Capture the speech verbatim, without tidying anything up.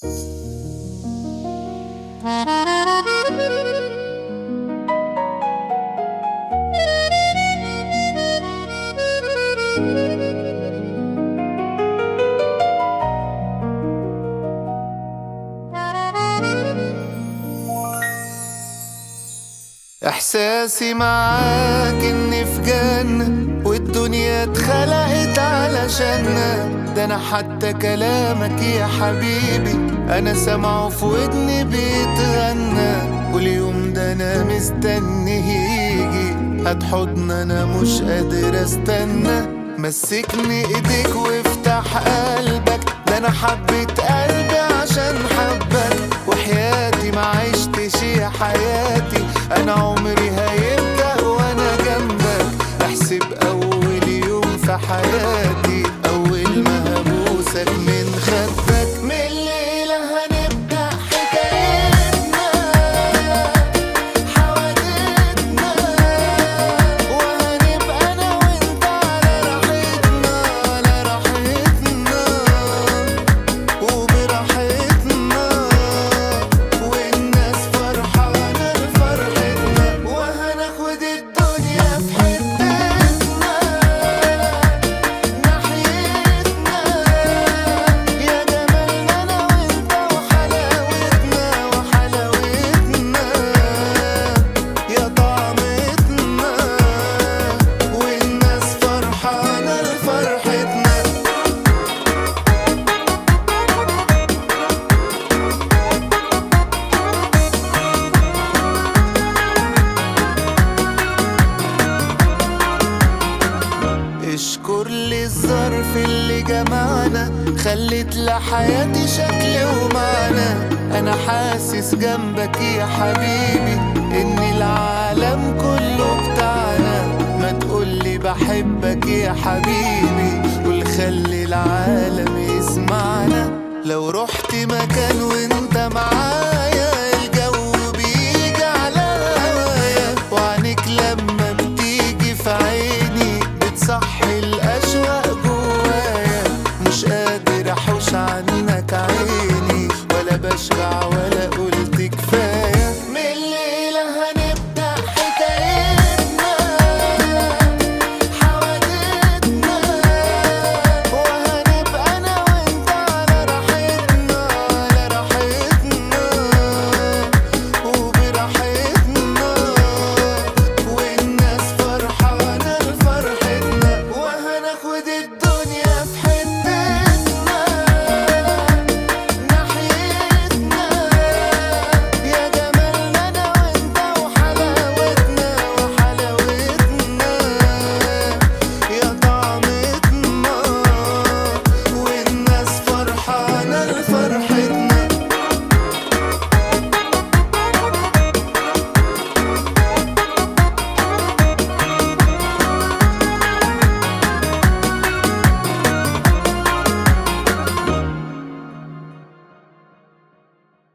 إحساسي معاك إني في جنة والدنيا اتخلقت علشاننا. ده أنا حتى كلامك يا حبيبي أنا سامعه في ودني بيتغنى. واليوم ده أنا مستني يجي هتحضن أنا مش قادر استنى. مسكني إيديك وافتح قلبك، ده أنا حبيت قلبي عشان حبك. وحياتي ما عشتش يا حياتي أنا عمري هيبدأ وأنا جنبك. احسب أول يوم في حياتي أول ما هبوسك من خدك. من الليلة هنبدأ حكايتنا حوادثنا، وهنبقى أنا وأنت على راحتنا على راحتنا وبراحتنا. والناس فرحانة لفرحتنا وهناخد الدنيا في حتتنا ناحيتنا. يا جمالنا أنا وأنت وحلاوتنا وحلاوتنا يا طعمتنا. والناس فرحانة لفرحتنا. اشكر لي الظرف اللي جمعنا، خلت لحياتي شكل ومعنى. انا حاسس جنبك يا حبيبي ان العالم كله بتاعنا. ما تقولي بحبك يا حبيبي قول خلي العالم يسمعنا. لو رحت مكان وانت معانا